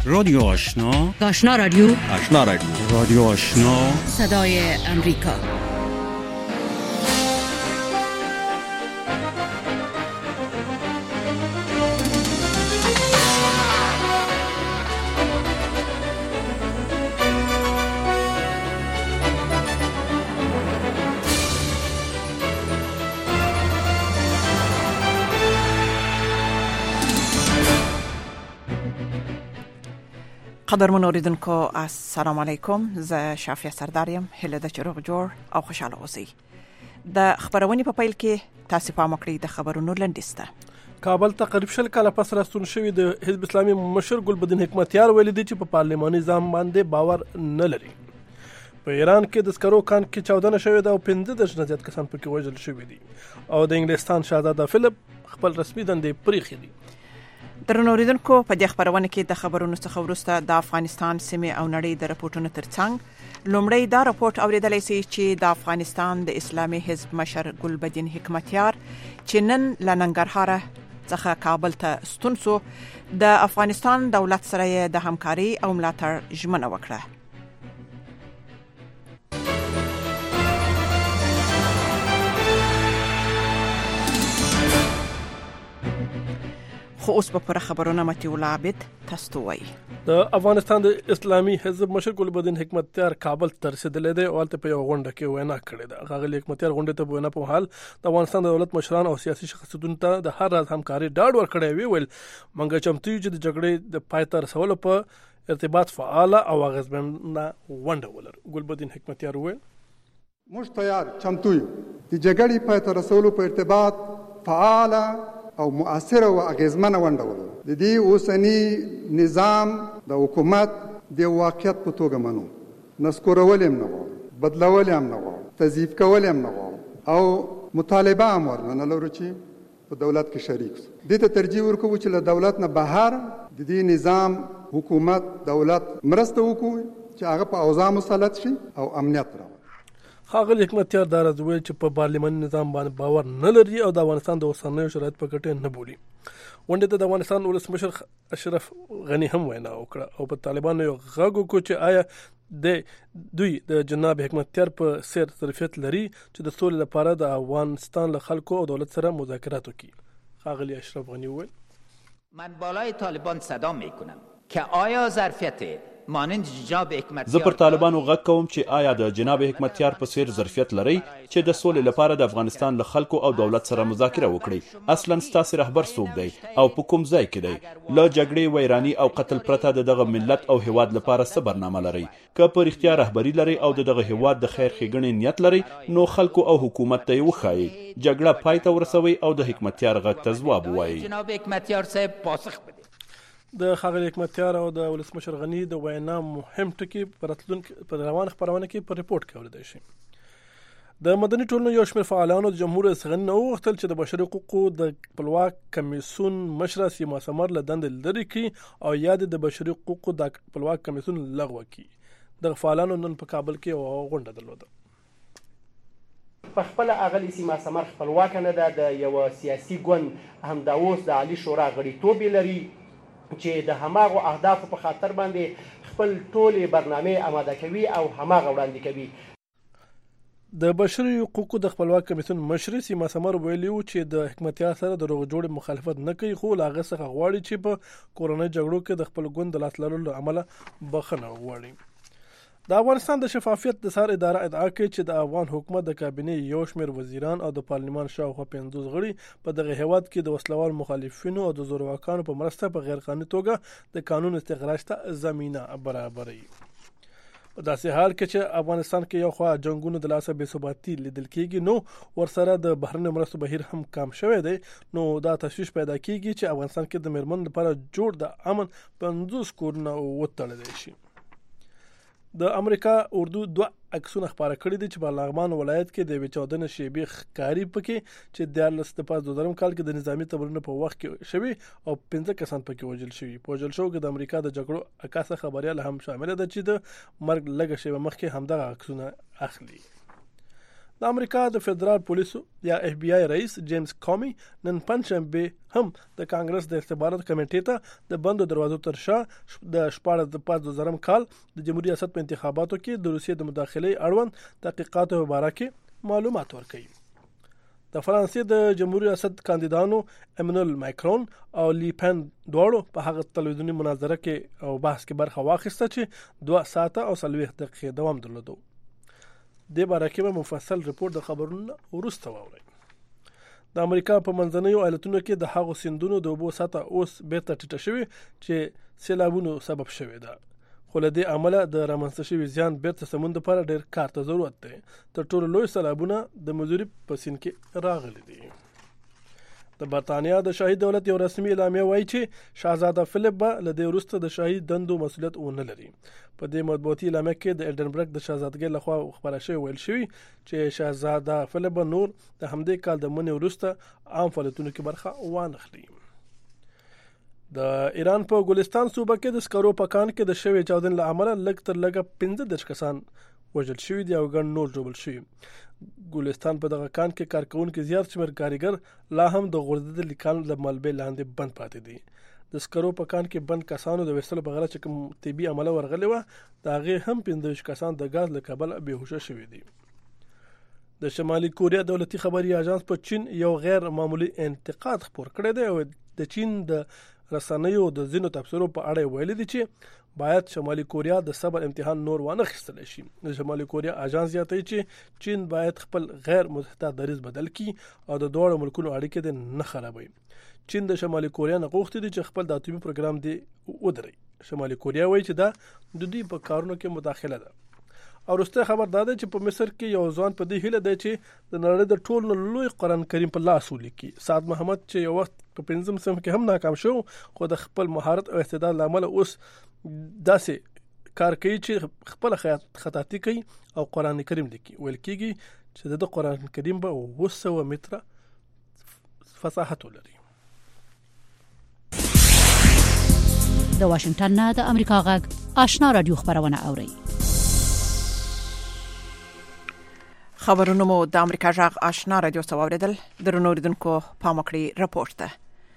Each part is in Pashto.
رادیو آشنا، آشنا رادیو، آشنا رادیو، رادیو آشنا، صدای امریکا. قدرمن اوریدونکو السلام علیکم. زه شافیه سرداریم. هله د چروغ جوړ او خوشاله اوسئ. د خبرونې په پیل کې تاسو پام وکړئ د خبرونو لنډیسته. کابل ته قریب شل کاله پس راستون شوی د حزب اسلامي مشر ګلبدین حکمتیار ویلي دی چې په پارلماني نظام باندې باور نه لري. په ایران کې د سکرو کان کې چاودنه شوې ده او 15 نه زیات کسان پکې وژل شوي دي او د انګلستان شاهزاده فلیپ خپل رسمي دندې پریښې دي. درنو اوریدونکو، په دې خبرونه کې د خبرونو څخه وروسته د افغانستان سیمې او نړۍ د راپورټونو ترڅنګ لومړی دا راپورټ اوریدلای شئ چې د افغانستان د اسلامي حزب مشر ګلبدین حکمتیار چې نن له ننګرهار څخه کابل ته ستون شو، د افغانستان دولت سره د همکاري او ملاتړ ژمنه وکړه. خو اوس په پوره خبرونه متیول عابد تاسو وایي. د افغانستان د اسلامي حزب مشر ګلبدین حکمتیار کابل ته رسیدلی دی او هلته په یوه غونډه کې وینا کړې ده. ښاغلي حکمتیار غونډې ته په وینا په حال د افغانستان د دولت مشران او سیاسي شخصیتونو ته د هر راز همکاري ډاډ ورکړی وی. ویل موږ چمتو یو چې د جګړې د پای ته رسولو په ارتباط فعاله او اغېزمنه غونډه ولرو. ګلبدین حکمتیار وویل موږ تیار چمتو یو د جګړې پای ته رسولو په ارتباط فعاله او مؤثره او اغیزمنه ونډه ولرو. د دې اوسنی نظام د حکومت د واقعیت په توګه منو، نسکورول هم نه غواړو، بدلول هم نه غواړو، تضعیف کول هم نه غواړو او مطالبه هم ورنه لرو چې په دولت کې شریک شو. دې ته ترجیح ورکوو چې له دولت نه بهر د دې نظام حکومت دولت مرسته وکړي چې هغه په اوضاع مسلط شي او امنیت راوړي. ښاغلي حکمتیار دا راز ویل چې په پارلماني نظام باندې باور نه لري او د افغانستان د اوسنیو شرایطو په کټه نه بولي. غونډې ته د افغانستان ولسمشر اشرف غني هم وینا وکړه او په طالبانو یو غږ وکړ چې آیا دوی د جناب حکمتیار په څیر ظرفیت لري چې د سولې لپاره د افغانستان له خلکو او دولت سره مذاکرات وکړي. ښاغلي اشرف غني وویل من بالای طالبان صدا میکنم که آیا ظرفیت مانند جناب حکمتیار زه پر طالبانو غږ کوم چې آیا د جناب حکمتیار په څیر ظرفیت لري چې د سولې لپاره د افغانستان له خلکو او دولت سره مذاکره وکړي. اصلا ستاسو رهبر څوک دی او په کوم ځای کې دی؟ له جګړې، ویرانی او قتل پرته د دغه ملت او هیواد لپاره څه برنامه لري؟ که په رښتیا رهبري لري او دغه هیواد د خیر ښېګڼې نیت لري نو خلکو او حکومت ته یې وښایي، جګړه پای ته ورسوي او د حکمتیار غږ ته ځواب ووایي. جناب حکمتیار صاحب پاسخ بده. د ښاغلي حکمتیار او د ولسمشر غني د وینا مهم ټکي په روان خبرونه کې په ریپورت کې اوریدای شي. د مدني ټولنو یو شمېر فعالانو د جمهور رئیس غني نه وغوښتل چې د بشري حقوقو د خپلواک کمیسیون مشره سیما سمر له دندې لرې کړي او یا د بشري حقوقو د خپلواک کمیسیون لغوه کړي. د فعالانو نن په کابل کې یوه غونډه درلوده. په خپل اغلی سیما سمر خپلواک نه ده، د یو سیاسي ګوند همدا اوس د عالی شورا غړیتوب لري چې د هماغو اهدافو په خاطر باندې خپل ټولې برنامې آماده کوي او هماغه وړاندې کوي. د بشري حقوقو د خپلواک کمیسیون مشر سیما سمر ویلي و چې د حکمتیار سره د روغ جوړې مخالفت نه کوي، خو له هغه څخه غواړي چې په کورنۍ جګړو کې د خپل ګوند د لاس لرلو له امله بخښنه وغواړي. د افغانستان د شفافیت د څار اداره ادعا کوي چې د افغان حکومت د کابینې یو شمېر وزیران او د پارلمان شاوخوا 50 غړي په دغه هیواد کې د وسلوال مخالفینو او د زورواکانو په مرسته په غیر قانوني توګه د قانون استخراج ته زمینه برابروي. په داسې حال کې چې افغانستان کې یو خوا جنگونو د لاسه بې ثباتي لیدل کېږي نو ورسره د بهرنیو مرستو بهیر هم کم شوی دی، نو دا تشویش پیدا کېږي چې افغانستان کې د میرمنو لپاره جوړ د امن 50 کورونه وتړلی شي. د امریکا اردو 2 عکسونه خپاره کړي دي چې په لغمان ولایت کې د یوې چاودنې شیبې ښکاري پکې چې 2015 کال کې د نظامی تمرینونو په وخت کې شوي او 15 کسان پکې وژل شوي. په وژل شوو کې د امریکا د جګړو عکاسه خبریال هم شامل ده چې د مرګ لږه شیبه مخکې همدغه عکسونه اخلي. د امریکا د فدرال پولیسو یا اف بی آی رئیس جیمز کامی نن پنځشنبه هم د کانګرس د استخبارات کمیټې ته د بندو دروازو تر شا د 14 کال د جمهوریت ریاست په انتخاباتو کې د روسیې د مداخلې اړوند تحقیقاتو په اړه کې معلومات ورکړي. د فرانسې د جمهوریت ریاست کاندیدانو ایمانوئل ماکرون او لی پن دواړو په هغه تلویزیونی مناظره کې او بحث کې برخه واخیسته چې 2 ساعته او 40 دقیقې دوام درلود. د باره کې به مفصل رپورت د خبرونو وروسته واورئ. د امریکا په منځنیو ایالتونو کې د هغو سیندونو د اوبو سطح اوس بیرته ټیټه شوې چې سیلابونو سبب شوې ده. خو له دې امله د رامنځته شوي زیان بیرته سمون لپاره ډېر کار ته ضرورت دی. تر ټولو لوی سیلابونه د مزوري په سیند کې راغلي دي. د برتانیا د شاهي دولت یو رسمي اعلامیه وایي چې شاهزاده فلیپ به له دې وروسته د شاهي دندو مسؤلیت ونه لري. په دې مطبوعاتي اعلامیه کې د ایډنبرګ د شاهزادګۍ لخوا خبره شوې ویل شوی چې شاهزاده فلیپ نور د همدې کال د منې وروسته عام فعالیتونو کې برخه وانخلي. د ایران په ګلستان صوبه کې د سکرو په کان کې د شوې چاودنې له امله لږ تر لږه 15 کسان وژل شوي دي او ګڼ نور ژوبل شوي. ګلستان په دغه کان کې کارکونکو زیات شمېر کارګر لا هم د غورځېدلي کان له ملبې لاندې بند پاتې دي. د سکرو په کان کې بند کسانو د ویستلو په غره چې کوم طبي عمله ورغلې وه د هغې هم 15 کسان د ګاز له کبله بېهوشه شوي دي. د شمالي کوریا دولتي خبري اژانس په چین یو غیر معمولی انتقاد خپور کړی دی او د چین د رسنیو د ځینو تبصرو په اړه ویلي دي چې باید شمالي کوریا د صبر امتحان نور وانه خیستل شي. د شمالي کوریا اژانس زیاتوي چې چین باید خپل غیر متحد دریځ بدل کړي او د دوه ملکونو اړیکې د نه خرابوي. چین د شمالي کوریا نه غوښتي دي چې خپل د اټومي پروګرام دی ودري. شمالي کوریا وایي چې دا د دوی په کارونو کې مداخله ده. او وروسته خبر دا ده چې په مصر کې یو ځوان په دې هیله دی چې د نړۍ د ټولو لوی قرآن کریم په لاس ولیکي. سعد محمد چې یو وخت په 5م صنف کې هم ناکام شو خو د خپل مهارت او استعداد لامل اوس داسې کار کوي چې خپل خطاطي کوي او قرآن کریم لیکي. ویل کېږي چې د قرآن کریم به 200 متره فصاحت ولري. د واشنگټن نه د امریکا غږ آشنا رادیو خبرونه اوري. خبرونه مو د امریکا غږ آشنا رادیو څخه اوریدل. درنو اوریدونکو پام وکړئ راپورټ ته.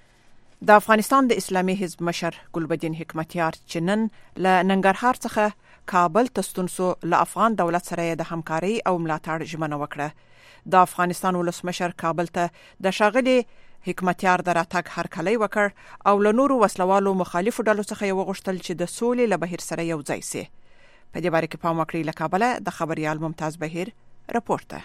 د افغانستان د اسلامي حزب مشر ګلبدین حکمتیار چې نن له ننګرهار څخه کابل ته ستون شو له افغان دولت سره د همکاري او ملاتړ ژمنه وکړه. د افغانستان ولسمشر کابل ته د شاغلي حکمتیار د راتګ هرکلی وکړ او له نورو وسلوالو مخالفو ډلو څخه یې وغوښتل چې د سولې له بهیر سره یو ځای شي. په دې باره کې پام وکړئ. له کابل د خبريال ممتاز بهیر رپورټ.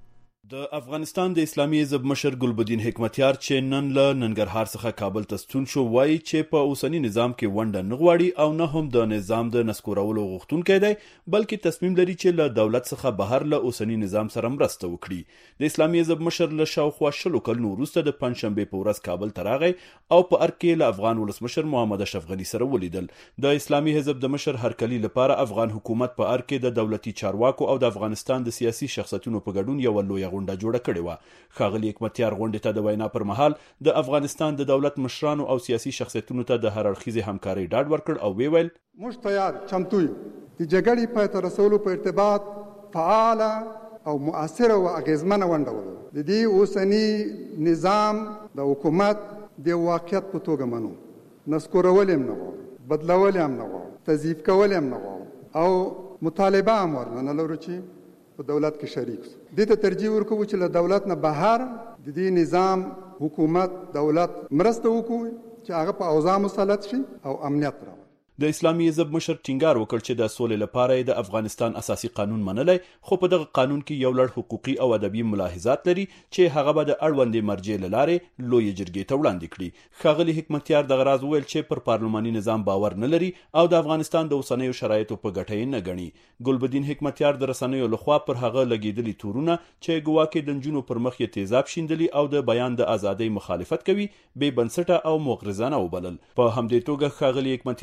د افغانستان د اسلامي حزب مشر ګلبدین حکمتیار چې نن له ننګرهار څخه کابل ته ستون شو وایي چې په اوسنی نظام کې ونډه نه غواړي او نه هم د نظام د نسکورولو غوښتونکی دی بلکې تصمیم لري چې له دولت څخه بهر له اوسنی نظام سره مرسته وکړي. د اسلامي حزب مشر له شاوخوا 20 کلونو وروسته د پنځشنبه په ورځ کابل ته راغی او په ارګ کې له افغان ولسمشر محمد اشرف غني سره ولیدل. د اسلامي حزب د مشر هرکلی لپاره افغان حکومت په ارګ کې د دولتي چارواکو او د افغانستان د سیاسي شخصیتونو په ګډون یو لوی غونډه جوړه کړې و. ښاغلي حکمتیار غونډې ته د وینا پر مهال د افغانستان د دولت مشرانو او سیاسي شخصیتونو ته د هر اړخیزې همکارۍ ډاډ ورکړ او ویل موږ تیار چمتو یو د جګړې پای ته رسولو په ارتباط فعال او مؤثره او اغیزمنه ونډه ولرو. د دې اوسنی نظام د حکومت د واقعیت په توګه منو. نسکورول هم نه غواړو، بدلول هم نه غواړو، تضعیف کول هم نه غواړو او مطالبه هم ورنه لرو چې په دولت کې شریک شو. دې ته ترجیح ورکوو چې له دولت نه بهر د دې نظام حکومت دولت مرسته وکړي چې هغه په اوضاع مسلط شي او امنیت راوړي. د اسلامي حزب مشر ټینګار وکړ چې د سولې لپاره د افغانستان اساسي قانون منلای خو په دغه قانون کې یو لړ حقوقي او ادبي ملاحظات لري چې هغه به د اړوندې مرجع لاره لوی جرګې ته وړاندې کړي. ښاغلي حکمتیار د غراز ویل چې پر پارلماني نظام باور نه لري او د افغانستان د اوسنیو شرایطو په ګټه نه ګڼي. ګلبدین حکمتیار د رسنیو لخوا پر هغه لګیدلي تورونه چې ګواکې د نجونو پر مخ یې تیزاب شیندلي او د بیان د ازادۍ مخالفت کوي بې بنسټه او مغرضانه وبلل. په همدې توګه ښاغلي حکمتیار وسله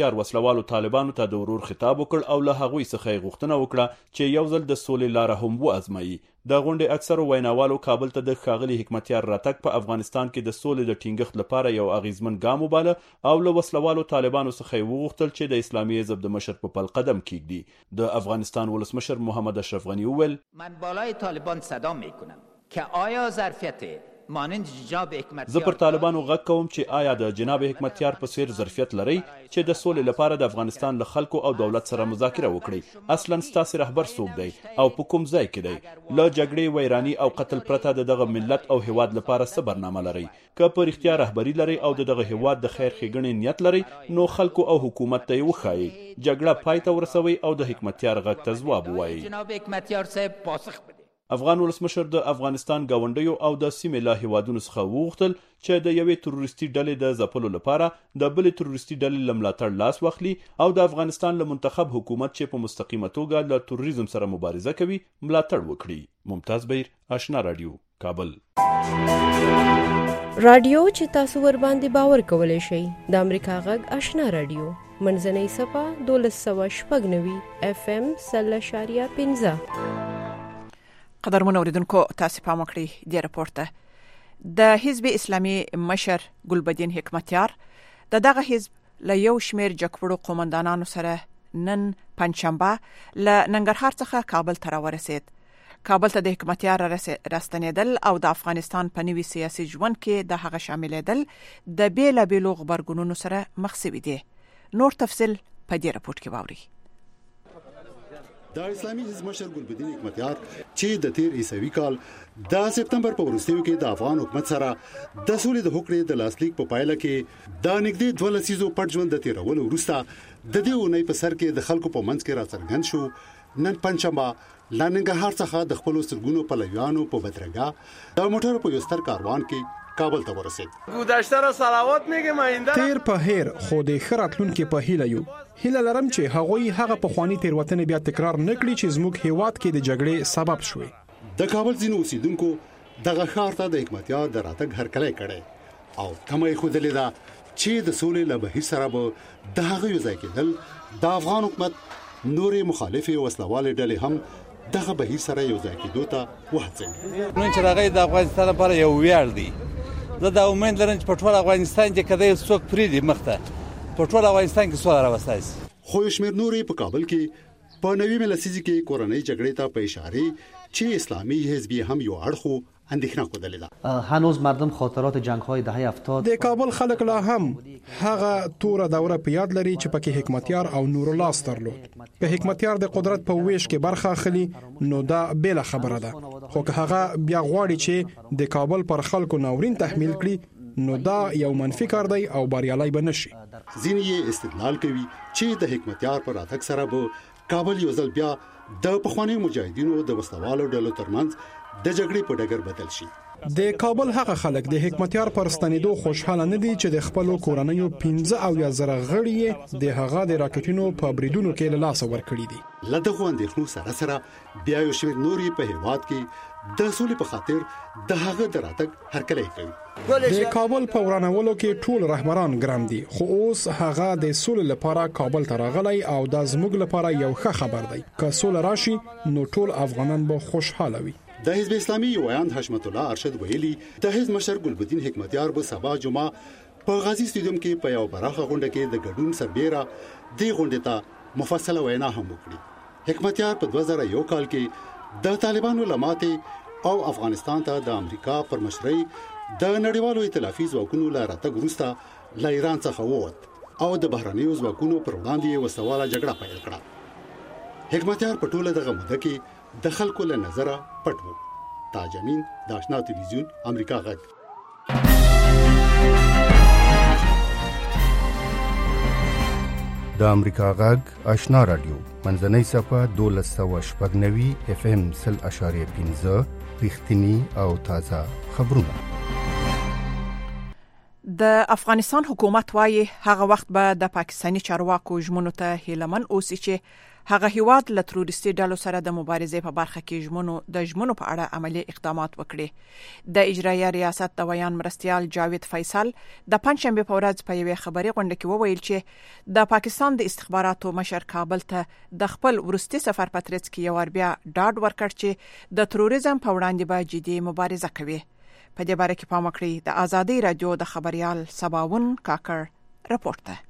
وسلوالو طالبانو ته د ورور خطاب وکړ او له هغوی څخه یې غوښتنه وکړه چې یو ځل د سولې لاره هم وازمایي. د غونډې اکثرو ویناوالو کابل ته د ښاغلي حکمتیار راتګ په افغانستان کې د سولې د ټینګښت لپاره یو اغیزمن ګام وباله او له وسلوالو طالبانو څخه یې وغوښتل چې د اسلامي حزب د مشر په پل قدم کیږدي. د افغانستان ولسمشر محمد اشرف غنی وویل من بالای طالبان صدا میکنم که آیا ظرفیت مانند جناب حکمتیار زه پر طالبانو غږ کوم چې آیا د جناب حکمتیار په څیر ظرفیت لري چې د سولې لپاره د افغانستان له خلکو او دولت سره مذاکره وکړي. اصلا ستاسو رهبر څوک دی او په کوم ځای کې دی؟ له جګړې ویرانی او قتل پرته د دغه ملت او هیواد لپاره څه برنامه لري؟ که په رښتیا رهبری لري او دغه هیواد د خیر ښېګڼې نیت لري نو خلکو او حکومت ته یې وښایي، جګړه پای ته ورسوي او د حکمتیار غږ ته ځواب ووایي. جناب حکمتیار صاحب پاسخ بده. افغان ولسمشر د افغانستان ګاونډیو او د سیمې له هیوادونو څخه وغوښتل چې د یوې تروریستي ډلې د ځپلو لپاره د بلې تروریستي ډلې له ملاتړ لاس واخلي او د افغانستان له منتخب حکومت چې په مستقیمه توګه له تروریزم سره مبارزه کوي ملاتړ وکړي. ممتاز بهیر، آشنا رادیو، کابل. رادیو چې تاسو ور باندې باور کولای شئ د امریکا غږ آشنا رادیو منځنۍ صفه 1290 FM 0.15. قدرمن اوریدونکو تاسو پام وکړئ د راپور ته د حزب اسلامي مشر ګلبدین حکمتیار دغه حزب له یو شمیر جګپړو قومندانانو سره نن پنځشنبه له ننګرهار څخه کابل ته راورسید. کابل ته د حکمتیار راستنیدل او د افغانستان په نوي سیاسي ژوند کې د هغه شاملېدل د بیلابېلو غبرګونونو سره مخ شوي دي. نور تفصیل په دې راپور کې واورئ. د اسلامي حزب مشر ګلبدین حکمتیار چې د تیر عیسوي کال د سپتمبر په وروستیو کې د افغان حکومت سره د سولې د هوکړې د لاسلیک په پایله کې د نږدې 2 لسیزو پټ ژوند د تیرولو وروسته د دې اونۍ په سر کې د خلکو په منځ کې راڅرګند شو. نن پنځشنبه لا ننګرهار څخه د خپل سرګونو پلویانو په بدرګه د موټر په یو ستر کاروان کې کابل ته ورسید. گذشته را صلوات میگم آینده تیر په هیر خو د خراتلون کې په هیله یو هیله لرم چې هغوی هغه په خواني تیروتنې بیا تکرار نکړي چې زموږ هیواد کې د جګړې سبب شوي. د کابل ځینو اوسیدونکو دغه ښار ته د حکمتیار د راتګ هرکلی کړی او تمه یې ښودلې ده چې د سولې له بهیر سره به د هغه یو ځای کېدل د افغان حکومت نورې مخالفې وسلوالې ډلې هم دغه بهیر سره یو ځای کېدو ته وهڅوي. نن چې هغه د افغانستان لپاره یو ویاړ دی. زه دا امید لرم چې په ټول افغانستان کې کله څوک پریدي مخته په ټول افغانستان کې سوله راوستای شي. خو شمیر نورې په کابل کې په نوي لسیزه کې کورنۍ جګړې ته په اشاره چې اسلامي حزب هم یو اړخو اندېښنه کولې ده. هنوز مردم خاطرات جنگ‌های دهه 70 د کابل خلک لا هم هغه توره دوره په یاد لري چې پکې حکمتیار او نور الله سترلود. که حکمتیار د قدرت په ویش کې برخه اخلي نو دا بل خبره ده، خو که هغه بیا غواړي چې د کابل پر خلکو ناورین تحمیل کړي نو دا یو منفي کار دی او بریالي به نشي. ځینې یې استدلال کوي چې د حکمتیار پر راتګ سره به کابل یو ځل بیا د پخواني مجاهدینو د وسلوالو ډلو ترمنځ د جګړې په ډګر بدل شي. د کابل هغه خلک د حکمتیار پر ستنېدو خوشحاله نه دي چې د خپل کورنیو 15,000 غړي د هغه د راکټونو په بریدونو کې له لاس ورکړي دي. لدغه اندېښنو سره سره بیا یو شمېر نوري په هیواد کې د سولې په خاطر د هغه د راتګ هرکلی کوي. د کابل په ورانولو کې ټول رهبران ګرام دي، خو اوس هغه د سولې لپاره کابل ته راغلی او دا زموږ لپاره یو ښه خبر دی. که سوله راشي نو ټول افغانان به خوشحاله وي. د حزب اسلامي یوایان حشمت الله ارشد ویلي د حزب مشر ګلبدین حکمتیار به سبا جمعه په غازی سټیډیم کې په یو براخه غونډه کې د ګډون سربېره د غونډې ته مفصله وینا هم وکړي. حکمتیار په 2001 کال کې د طالبانو لماتې او افغانستان ته د امریکا پر مشرۍ د نړیوالو ائتلافي ځواکونو له راتګ وروسته له ایران څخه ووت او د بهرنیو ځواکونو پر وړاندې وسواله جګړه پیل کړه. حکمتیار په ټوله دغه موده کې د خلکو له نظره پټ وو. تاج امین، د آشنا ټلویزیون، امریکا غږ. د امریکا غږ آشنا رادیو منځنۍ صفه 1290 FM 0.15 رښتینی او تازه خبرونه. د افغانستان حکومت وايي هغه وخت به د پاکستاني چارواکو ژمنو ته هیلمن اوسي چې هغه هیواد له تروریستي ډلو سره د مبارزې په برخه کې ژمنو په اړه عملی اقدامات وکړي. د اجرایه ریاست د ویان مرستیال جاوید فیصل د پنځشنبه په ورځ په یوه خبري غونډه کې وویل چې د پاکستان د استخباراتو مشر کابل ته د خپل ورستي سفر په ترڅ کې یو بیا ډاډ ورکړ چې د تروریزم په وړاندې به جدي مبارزه کوي. په دې باره کې پام وکړئ. د آزادۍ رادیو د خبريال سباون کاکړ رپورټ ده.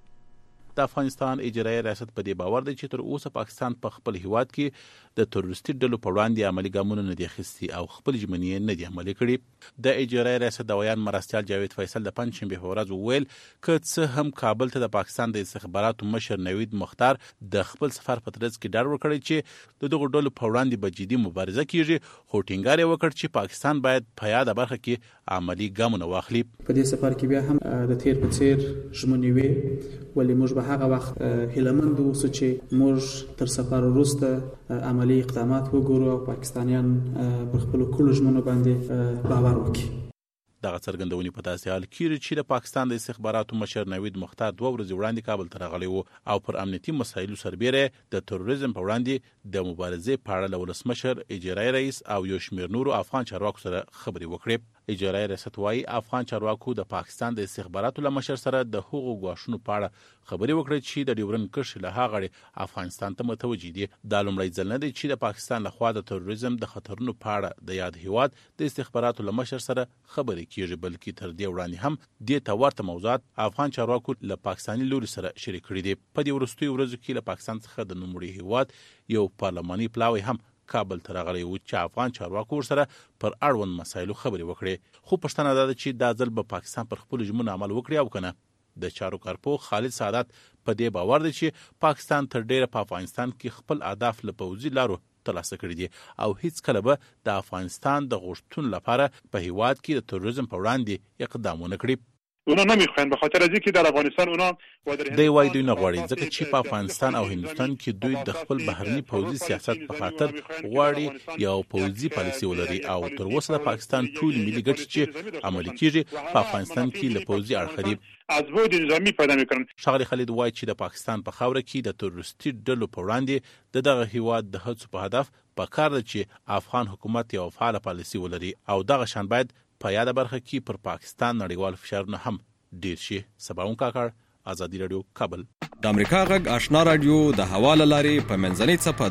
د افغانستان اجرایي ریاست په دې باور دی چې تر اوسه پاکستان په خپل هیواد کې د تروریستي ډلو په وړاندې عملی ګامونه نه دي اخیستي او خپل ژمنې نه دي عملي کړي. د اجرایي ریاست د ویان مرستیال جاوید فیصل د پنځشنبه په ورځ وویل که څه هم کابل ته د پاکستان د استخباراتو مشر نوید مختار د خپل سفر په ترڅ کې ډاډ ورکړی چې د دغو ډلو په وړاندې به جدي مبارزه کیږي، خو ټینګار یې وکړ چې پاکستان باید په یاده برخه کې عملی ګامونه واخلي. په دې سفر کې بیا هم د تیر په څیر ژمنې وې، ولې موږ به هغه وخت هیلمند اوسو چې موږ تر سفر وروسته عملی اقدامات وګورو او پاکستانیان پر خپل کلو ژمنو باندې باور وکړي. دغه څرګندونې په داسې حال کې چې د پاکستان د استخباراتو مشر نوید مختار 2 ورځې وړاندې کابل ته راغلی و او پر امنیتي مسایلو سربېره د تروریزم په وړاندې د مبارزې په اړه له ولسمشر اجرایي رئیس او یو شمېر نورو افغان چارواکو سره خبرې وکړې. اجرایي ریاست وايي افغان چارواکو د پاکستان د استخباراتو له مشر سره د هغو غواښونو په اړه خبرې وکړې چې د ډیورنډ کرښې له هغه افغانستان ته متوجي دي. دا لومړی ځل نه دی چې د پاکستان لخوا د تروریزم د خطرونو په اړه د یاد هیواد د استخباراتو له مشر سره خبرې کیږي، بلکې تر دې وړاندې هم دې ته ورته موضوعات افغان چارواکو له پاکستاني لوري سره شریک کړي دي. په دې وروستیو ورځو کې له پاکستان څخه د نوموړي هیواد یو پارلماني پلاوی هم کابل ته راغلی و چې افغان چارواکو ورسره پر اړوند مسایلو خبرې وکړي. خو پښتنه ده چې دا ځل به پاکستان پر خپل ژمنو عمل وکړي او کنه. د چارو کارپو خالد سعادت په دې باور دی چې پاکستان تر ډیره په افغانستان کې خپل اهداف له پوځي لارو ترلاسه کړي دي او هیڅ کله به د افغانستان د غوښتنو لپاره په هیواد کې د تروریزم په وړاندې اقدام ونه کړي. اونا نمیخواین به خاطر از اینکه در افغانستان اونا دی وای دوی نه غواړي ځکه چې په افغانستان او هندستان کې دوی د خپل بهرني پوځي سیاست په خاطر غواړي یو پوځي پالیسي ولري او تر اوسه د پاکستان ټول ملي ګټې چې عملي کیږي په افغانستان کې له پوځي اړخ دي. از بود نظامی پیدا میکنن. ښاغلي خالد وای چې د پاکستان په خاوره کې د تروریستي ډلو په وړاندې دغه هیواد د هڅو په هدف په کار دی چې افغان حکومت یو فعال پالیسي ولري او دغه شان باید په یاده برخه کې پر پاکستان نړیوال فشارونه هم ډیر شي. سباون کاکړ، آزادی رادیو، کابل. د امریکا غږ آشنا رادیو د حواله لاري په منځنۍ صفه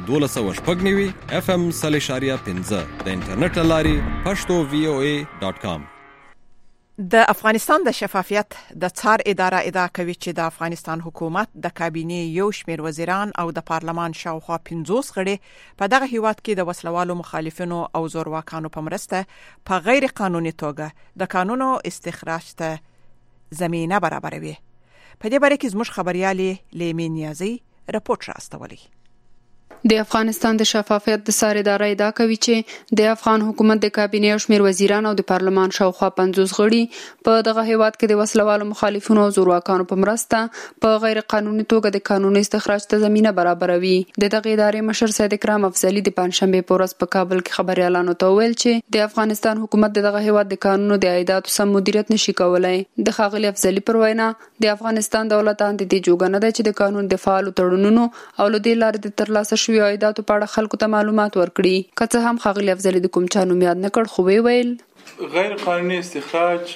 1290 FM 3.15 د انټرنیټ لاري pashto.voa.com. د افغانستان د شفافیت د څار اداره ادعا کوي چې د افغانستان حکومت د کابینې یو شمېر وزیران او د پارلمان شاوخوا 50 غړي په دغه هیواد کې د وسلوالو مخالفینو او زورواکانو په مرسته په غیر قانوني توګه د قانونو استخراج ته زمينه برابروي. په دې باره کې زموږ خبريالي لیمین نیازي رپورټ راستولی. د افغانستان د شفافیت د څار اداره ادعا کوي چې د افغان حکومت د کابینې او شمېر وزیران او د پارلمان شاوخوا 50 غړي په دغه هیواد کې د وسلوالو مخالفینو او زورواکانو په مرسته په غیر قانوني توګه د قانوني استخراج ته زمينه برابروي. د دغه ادارې مشر سید اکرام افضلی د پنځشنبه په ورځ په کابل کې خبريالانو ته ویل چې د افغانستان حکومت دغه هیواد د قانونو د عایداتو سم مدیریت نشي کولای. د ښاغلي افضلی پر وینا د افغانستان دولت د دې جوګنه ده چې د قانون د فعالو تړونونو او له دې لارې د ترلاسه شوی عایداتو په اړه خلکو ته معلومات ورکړي. که څه هم ښاغلي افضلی د کوم چا نوم یاد نه کړ، خو ویل غیر قانوني استخراج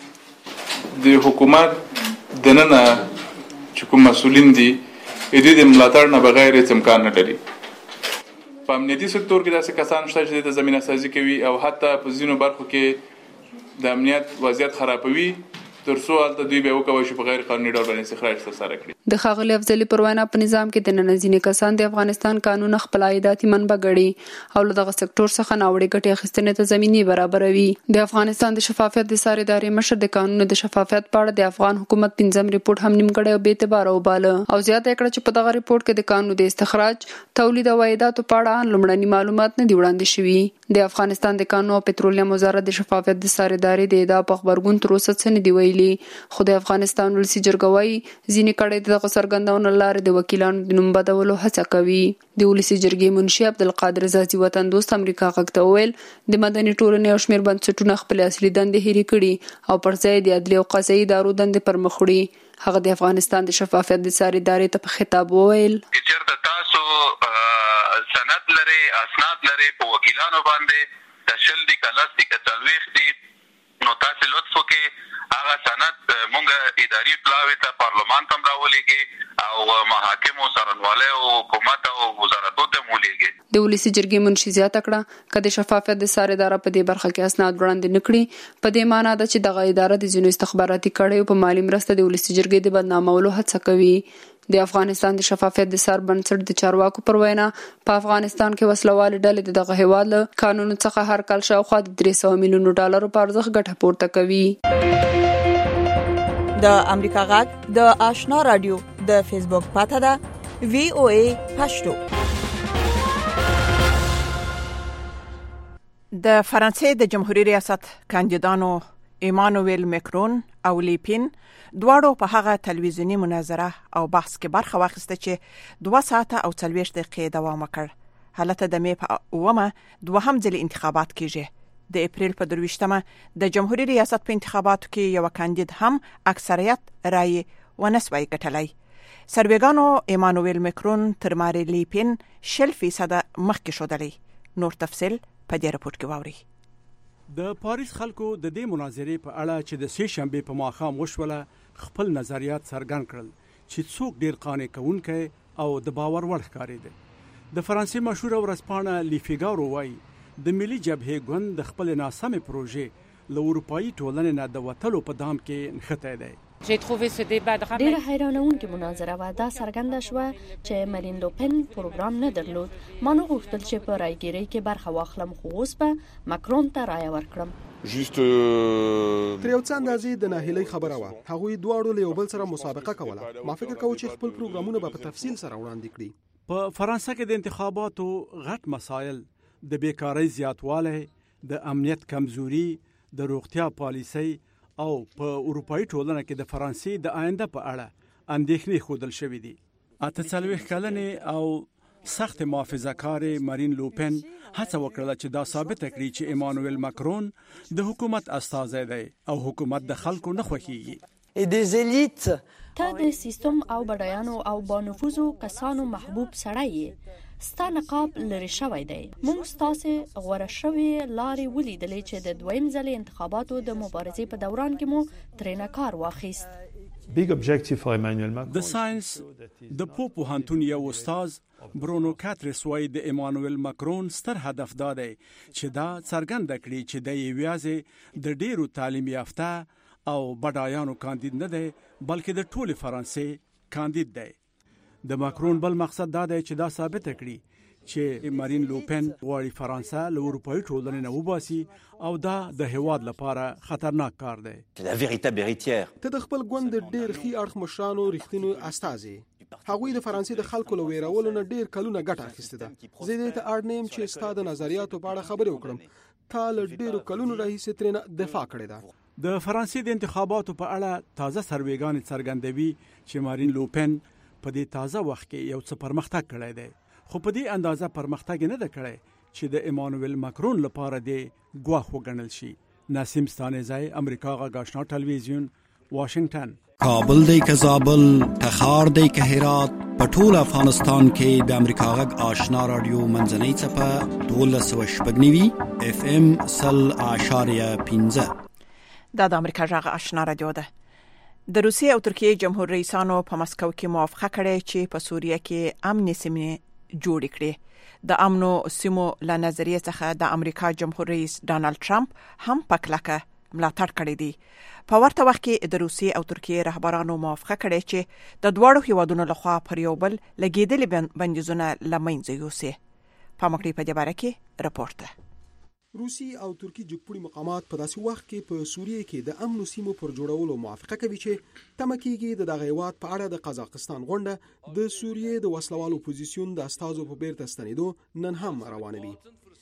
د حکومت دننه چې کوم مسؤلین دي د ملاتړ نه بغیر هیڅ امکان نه لري. په امنیتي سکتور کې داسې کسان شته چې د زمینه سازي کوي او حتی په ځینو برخو کې د امنیت وضعیت خرابوي ترڅو هلته دوی به وکوي چې په غیر قانوني ډول باندې استخراج ترسره کړي. د ښاغلي افضلی پر وینا په نظام کې د نننځینې کسان د افغانستان قانون خپل عایداتي منبع ګڼي او له دغه سکتور څخه ناوړه ګټې اخیستنې ته زمینه برابروي. د افغانستان د شفافیت د څار ادارې مشر د قانون د شفافیت په اړه د افغان حکومت 5م ریپورت هم نیمګړی او بې اعتباره وباله او زیاته کړه چې په دغه ریپورت کې د قانون د استخراج، تولید او عایداتو په اړه لومړني معلومات نه دي وړاندې شوي. د افغانستان د قانون او پټرولیم وزارت د شفافیت د څار ادارې د ادعا په خبرګون تر اوسه څه نه دی ویلي، خو د افغانستان ولسي جرګه وايي ځینې کړي د دغه څرګندونو لارې د وکیلانو د نوم بدولو هڅه کوي. د ولسي جرګې منشي عبدالقادر زازي وطن دوست امریکا غږ ته وویل د مدني ټولنې او شمېر بنسټونه خپل اصلي دندې هېرې کړي او پر ځای د عدلي او قضایي ادارو دندې پر مخ وړي. هغه د افغانستان د شفافیت د څارې ادارې ته په خطاب وویل چې چېرته تاسو سند لري اسناد لري په وکیلانو باندې د 20 دي که 10 دي که 40 دي نو تاسو لطف وکړئ هغه سند مونږ اداري پلاوي ته پارلمان ته راولېږي او محاکمو څارنوالۍ او حکومت او وزارتو ته مولېږي. د ولسي جرګې منشي زیاته کړه که د شفافیت د څارې اداره په دې برخه کې اسناد وړاندې نه کړي په دې معنی ده چې دغه اداره د ځینو استخباراتي کړیو په مالي مرسته د ولسي جرګې د بدنامولو هڅه کوي. د افغانستان د شفافیت د څار بنسټ د چارواکو پر وینا په افغانستان کې وسلوالې ډلې د دغه هیواد له قانون څخه هر کال شاوخوا $300 میلیون په ارزښت ګټه پورته کوي. د امریکا غږ د آشنا رادیو د فیسبوک پاته ده VOA پښتو. د فرانسې د جمهوریت ریاست کاندیدانو ایمانوئل مکرون او لیپین دواړو په هغه تلویزیونی مناظره او بحث کې برخه واخیسته چې 2 ساعته او 40 دقیقې دوام وکړ. حالته د مې په 9 دوهم ځل انتخابات کیږي. د اپریل په 23مه د جمهوریت ریاست په انتخاباتو کې یو کاندید هم اکثریت رائے ونسوي ګټلای. سروېګانو ایمانوئل مکرون تر ماري لیپین 0% مخکې شودلی. نور تفصیل په دې راپور کې واوري. د پاریس خلکو د دې مناظرې په اړه چې د سې شنبې په ماښام وشوله خپل نظریات څرګند کړل چې څوک ډیر قانع کوونکی او د باور وړ ښکارېده. د فرانسې مشهور ورځپاڼه لی فیګارو وايي د ملي جبهې ګوند د خپل ناسمې پروژې له اروپایي ټولنې نه د وتلو په دام کې نښتی دی. ډیره حیرانونکې مناظره وه. دا څرګنده شوه چې مارین لوپن پروګرام نه درلود. ما نه غوښتل چې په رایګیرۍ کې برخه واخلم خو اوس به مکرون ته رایه ورکړم. تر یو څه اندازې د ناهیلۍ خبره وه. هغوی دواړو له یو بل سره مسابقه کوله. ما فکر کوم چې خپل پروګرامونه به په تفصیل سره وړاندې کړي. په فرانسه کې د انتخاباتو غټ مسایل د بیکارۍ زیاتوالی، د امنیت کمزوري، د روغتیا پالیسۍ او په اروپایي ټولنه کې د فرانسې د آینده په اړه اندېښنې ښودل شوې دي. 48 کلنې او سخت محافظه‌کارې مارین لوپن هڅه وکړه چې دا ثابته کړي چې ایمانوئل مکرون د حکومت استازی دی او حکومت د خلکو نه خوښیږي. ته د سیستم او بډایانو او بانفوذو کسانو محبوب سړی یې. ستا نقاب لري شوی دی. موږ ستاسې غوره شوی لارې ولیدلې چې د دویم ځل انتخاباتو د مبارزې په دوران کې مو ترېنه کار واخیست. د ساينس د پوپ پوهنتون یو استاد برونو کاتریس وايي د ایمانوئل مکرون ستر هدف دا دی چې دا څرګنده کړي چې د یوازې د ډیرو تعلیم یافته او بډایانو کاندید نه دی بلکې د ټولې فرانسې کاندید دی. د مکرون بل مقصد دا دی چې دا ثابته کړي چې مارین لوپن غواړي فرانسه له اروپایي ټولنې نه وباسي او دا د هیواد لپاره خطرناک کار دی. ته د خپل ګوند ډیر ښي اړخ مشرانو رښتینو استازي. هغوی د فرانسې د خلکو له ویرولو نه ډیر کلونه ګټه اخیستې ده. زه دې ته اړ نه یم چې ستا د نظریاتو په اړه خبرې وکړم. تا له ډیرو کلونو راهیسې ترېنه دفاع کړې ده. د فرانسې د انتخاباتو په اړه تازه سروېګانې څرګندوي چې مارین لوپن په دې تازه وخت کې یو څه پرمختګ کړی دی، خو په دې اندازه پرمختګ نه دی کړی چې د ایمانوئل مکرون لپاره دی ګواښ وګڼل شي. نسیم ستانزی، امریکا غږ آشنا ټلویزیون، واشنگټن. کابل دی که زابل، تخار دی که هرات، په ټول افغانستان کې د امریکا غږ آشنا رادیو منځنۍ څپه 1290 FM 0.15. دا د امریکا غږ آشنا رادیو ده. د روسیې او ترکیې جمهور رئیسانو په مسکو کې موافقه کړې چې په سوریه کې امن سیمې جوړ کړي. د امنو سیمو له نظریې څخه د امریکا جمهور رئیس ډانلډ ټرمپ هم پکلکه ملاتړ کړی دی. په ورته وخت کې د روسیې او ترکیې رهبرانو موافقه کړې چې د دواړو هیوادونو لخوا پر یو بل لګیدلي بندیزونه له منځه یوسي. په مکړی په دې باره کې راپور ده. روسي او ترکی جګپوړي مقامات په داسې وخت کې په سوریه کې د امن سیمو پر جوړولو موافقه کوي چې تمه کېږي د دغه هیواد په اړه د قزاقستان غونډه د سوریه د وسلوالو اپوزیسیون د استازو په بیرته ستنېدو نن هم روانه وي.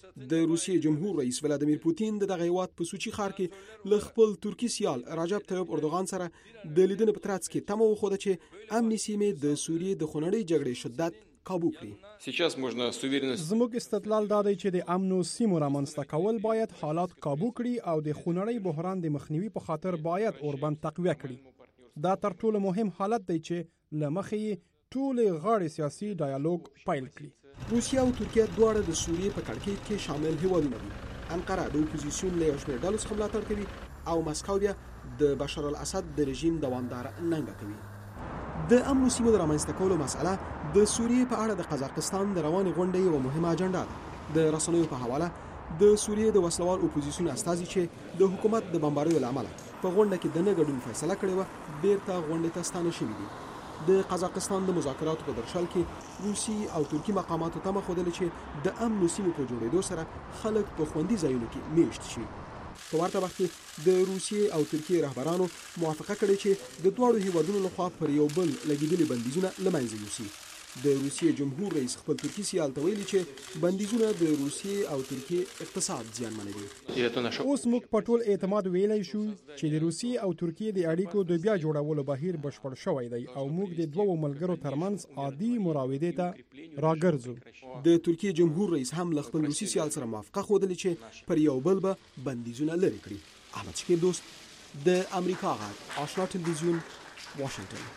د روسیې جمهور رئیس ولادیمیر پوتین دغه هیواد په سوچي ښار کې له خپل ترکی سیال رجب طیب اردوغان سره د لیدنې په ترڅ کې تمه وښوده چې امني سیمې د سوریې د خونړۍ جګړې شدت کابو کړي. زموږ استدلال دا دی چې د امنو سیمو رامنځته کول باید حالات کابو کړي او د خونړۍ بحران د مخنیوي په خاطر باید اوربند تقویه کړي. دا تر ټولو مهم حالت دی چې له مخې ټول غاړې سیاسي ډایالوګ پیل کړي. روسیه او ترکیه دواړه د سوریې په کړکېچ کې شامل هیوادونه دي. انقره د اپوزیسیون له یو شمېر ډلو څخه ملاتړ کوي او مسکو بیا د بشار الاسد د رژیم دوامدار ننګه کوي. د امنو سیمو د رامنځته کولو مسأله د سوریې په اړه د قزاقستان د روانې غونډې یوه مهمه اجنډا ده. د رسنیو په حواله د سوریې د وسلوال اپوزیسیون استازي چې د حکومت د بمباریو له امله په غونډه کې د نه ګډون فیصله کړې وه بیرته غونډې ته ستانه شوي دي. د قزاقستان د مذاکراتو په درشل کې روسي او ترکی مقاماتو تمه ښودله چې د امنو سیمو په جوړېدو سره خلک په خوندي ځایونو کې میشت شي. په ورته وخت کې د روسیې او ترکیې رهبرانو موافقه کړې چې د دواړو هیوادونو لخوا پر یو بل لګېدلي بندیزونه له منځه یوسي. د روسیې جمهور رئیس خپل ترکی سیال ته ویلي چې بندیزونه د روسیې او ترکیې اقتصاد زیانمنوي. اوس موږ په ټول اعتماد ویلی شو چې د روسیې او ترکیې د اړیکو د بیا جوړولو بهیر بشپړ شوی دی او موږ د دوو ملګرو ترمنځ عادي مراودې ته راګرځو. د ترکیې جمهور رئیس هم له خپل روسي سیال سره موافقه ښودلې چې پر یو بل به بندیزونه لرې کړي. احمد شکیب دوست، د امریکا غږ، آشنا تلویزیون، واشنگټن.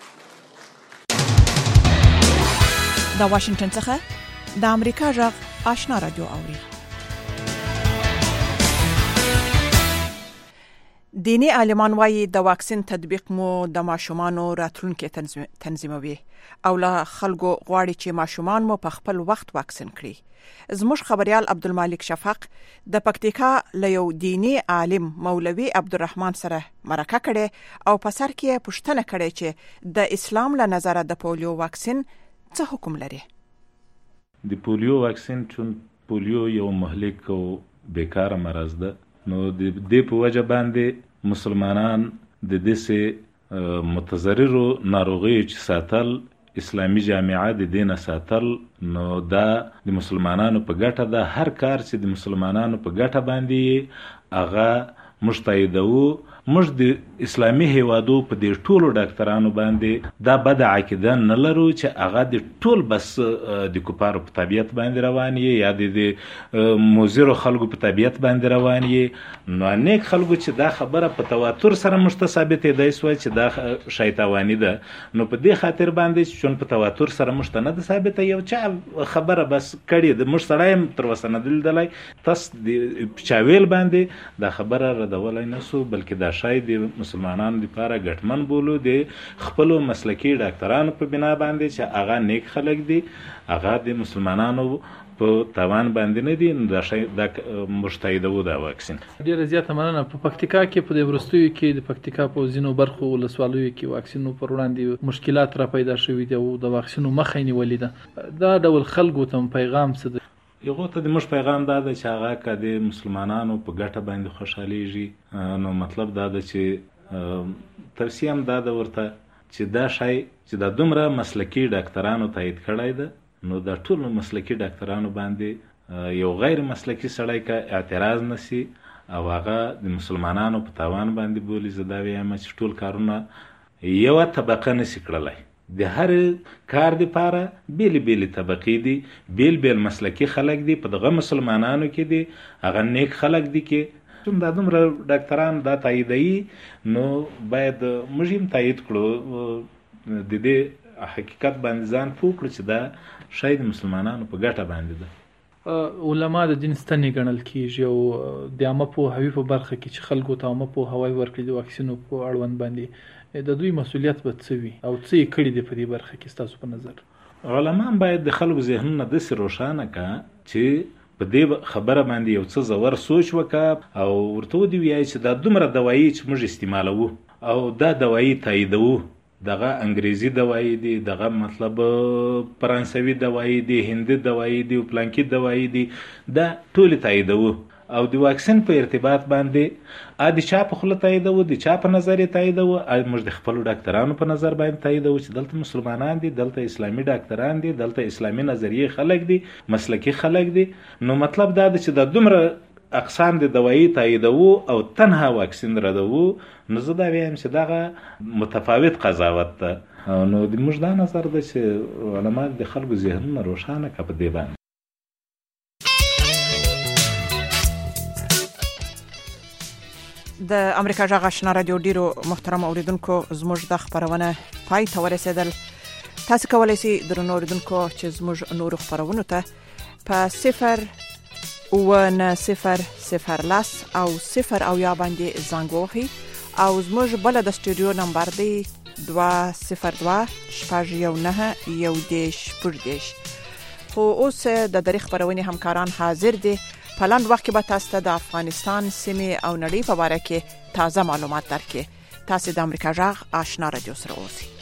د واشنگټن څخه د امریکا غږ آشنا رادیو اوري. دینی عالمان وایي د واکسین تطبیق مو د ماشومانو راتلونکي تنظیموي او له خلکو غواړي چې ماشومان مو په خپل وخت واکسین کړي. زموږ خبريال عبدالمالک شفق د پکتیکا له یو دینی عالم مولوي عبدالرحمن سره مرکه کړي او په سر کې پوښتنه کړي چې د اسلام له نظره د پولیو واکسین څه حکم لري. د پولیو واکسین چون پولیو یو مهلک او بیکاره مرض ده، نو د دې په وجه باندې مسلمانان د دې متضررو ناروغیو چې ساتل اسلامی جامعه د دینه ساتل، نو دا د مسلمانانو په ګټه ده. هر کار چې د مسلمانانو په ګټه باندې هغه مشتایدو. موږ د اسلامي هیوادو په دې ټولو ډاکټرانو باندې دا بد عقیده نه لرو چې هغه د ټول بس د کفارو په طبیعت باندې روان یي یا د مزیرو خلکو په طبیعت باندې روان یي. نو نیک خلکو چې دا خبره په تواتر سره مشته ثابتې دی سوی چې دا شیطانی ده، نو په دې خاطر باندې چې په تواتر سره مشته نه ده ثابته، یو چا خبره بس کړي د مش سره تر وسنه دلدلای تاس د چاویل باندې دا خبره ردولای نه سو، بلکې دا شاید مسلمانانو لپاره ګټمن بولو د خپل مسلکی ډاکټرانو په بنا باندې چې هغه نیک خلک دي، هغه د مسلمانانو په توان باندې نه دي، دا شی د مشتایدو دا واکسین. ډیره زیاته مننه. په پکتیکا کې په دې ورستیو کې د پکتیکا په ځینو برخو ولسوالیو کې واکسینو پر وړاندې مشکلات را پیدا شوي دي او د واکسینو مخه نیولې ده. دا ډول خلکو ته پیغام څه دی؟ یو ته د مش پیغام دا ده چې هغه کده مسلمانانو په ګټه باندې خوشحاليږي، نو مطلب دا ده چې ترسیم دا ده ورته چې دا شی چې د دومره مسلکی ډاکټرانو تایید کړای ده، نو دا ټول مسلکی ډاکټرانو باندې یو غیر مسلکی سړی کا اعتراض نسی او هغه د مسلمانانو په توان باندې بولی. زدا وایم چې ټول کارونه یو طبقه نسی کړلای. د هر کار د پاره بیل بیل طبقې دي، بیل بیل مسلکی خلک دي. په دغه مسلمانانو کې دي هغه نیک خلک دي کې دا دومره ډاکټران دا تاییدوي، نو باید موږ هم تایید کړو د دې حقیقت باندې ځان پوه کړو چې دا شاید مسلمانانو په ګټه باندې ده. علما د دین ستنې ګڼل کیږي او د عامه پوهاوي په برخه کې چې خلکو ته عامه پوهاوی ورکړي د واکسینو په اړوند باندې د دوی مسؤلیت به څه وي او څه یې کړي دي په دې برخه کې ستاسو په نظر؟ علما باید د خلکو ذهنونه داسې روښانه کړه چې په دې خبره باندې یو څه زور سوچ وکړه او ورته ودی وایي چې دا دومره دوايي چې موږ استعمالوو او دا دوايي تاییدوو، دغه انګریزي دوايي دي، دغه مطلب فرانسوي دوايي دي، هندي دوايي دي، پلانکی دوايي دي، دا ټول تاییدوو او د واکسین په ارتباط باندې د چا په خوله تاییدوو، د چا په نظر یې تاییدوو، موږ د خپلو ډاکټرانو په نظر باندې تاییدوو چې دلته مسلمانان دي، دلته اسلامي ډاکټران دي، دلته اسلامي نظریې خلک دي، مسلکي خلک دي. نو مطلب دا ده چې د دومره اقسام د دوایي تاییدوو او تنها واکسین ردوو، نو زه دا وایم چې دغه متفاوت قضاوت ده. نو د موږ دا نظر ده چې علما د خلکو ذهنونه روښانه کړه په دې باندې. د امریکا غږ آشنا رادیو ډیرو محترم اوریدونکو، زموږ د خبرونه پای ته ورسېدل. تاسو کولی شئ درنو اوریدونکو چې زموږ نورو خبرونو ته په 0 او 0 او یا باندې زنګ ووهئ او زموږ بل د سټوډیو نمبر دی 202 شپږ 19 خو اوس د درې خبرونې همکاران حاضر دي. په لاندې وخت کې به تاسو ته د افغانستان سیمې او نړۍ په اړه کې تازه معلومات درکړي. تاسو د امریکا غږ آشنا رادیو سره اوسئ.